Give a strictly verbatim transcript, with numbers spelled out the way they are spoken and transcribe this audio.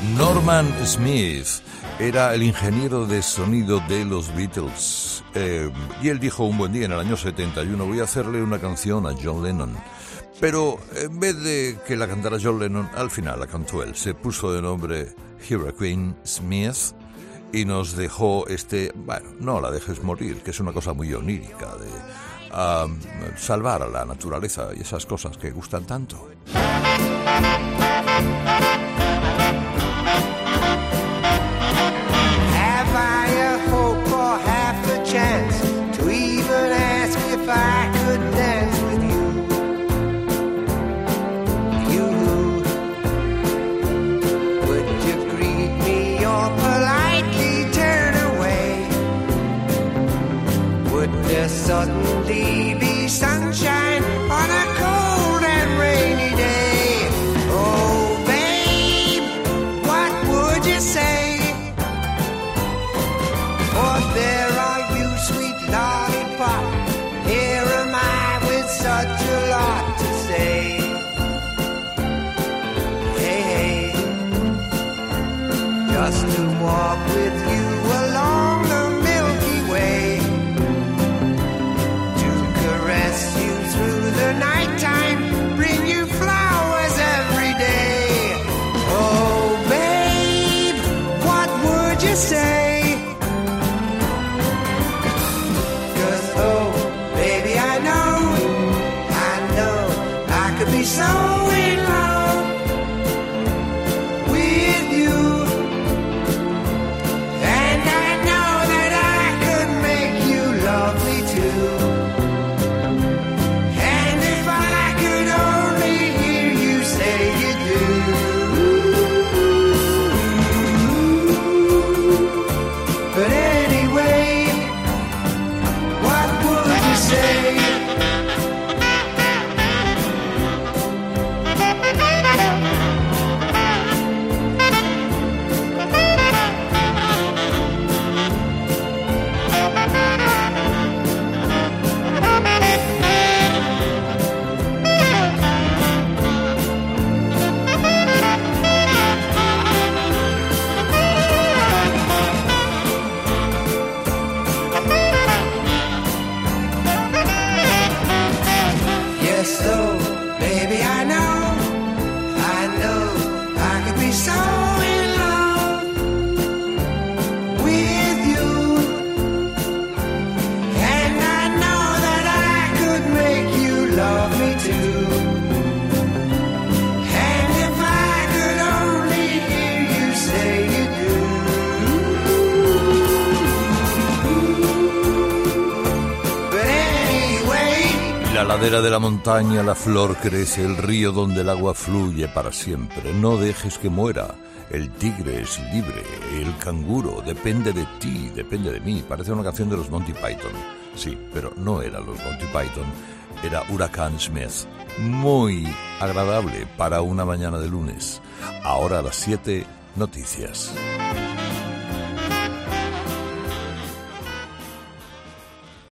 Norman Smith era el ingeniero de sonido de los Beatles, eh, y él dijo un buen día en el año setenta y uno: voy a hacerle una canción a John Lennon. Pero en vez de que la cantara John Lennon, al final la cantó él. Se puso de nombre Hurricane Smith y nos dejó este, bueno, no la dejes morir, que es una cosa muy onírica de um, salvar a la naturaleza y esas cosas que gustan tanto. Have I a hope or half a chance to even ask if I could dance with you? You, would you greet me or politely turn away? Would there suddenly be sunshine on a cold and rainy day? Oh, babe, what would you say? For there are you, sweet lollipop. Here am I with such a lot to say. Hey, hey, just to walk with you along the Milky Way, to caress you through the nighttime, bring you flowers every day. Oh, babe, what would you say? So in love with you, and I know that I could make you love me too. And if I could only hear you say you do. But anyway, what would you say? La ladera de la montaña, la flor crece, el río donde el agua fluye para siempre. No dejes que muera. El tigre es libre, el canguro depende de ti, depende de mí. Parece una canción de los Monty Python. Sí, pero no eran los Monty Python, era Hurricane Smith. Muy agradable para una mañana de lunes. Ahora a las siete, noticias.